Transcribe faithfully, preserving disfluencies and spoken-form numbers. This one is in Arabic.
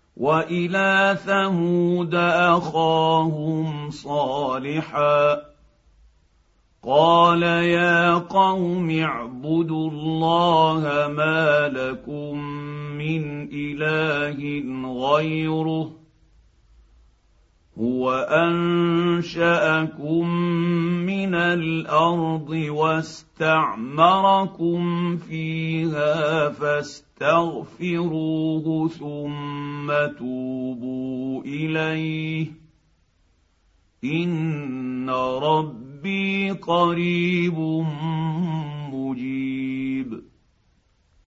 والى ثمود اخاهم صالحا قال يا قوم اعبدوا الله ما لكم من اله غيره هو انشاكم من الارض واستعمركم فيها فاستغفروه ثم توبوا اليه ان ربي قريب مجيب.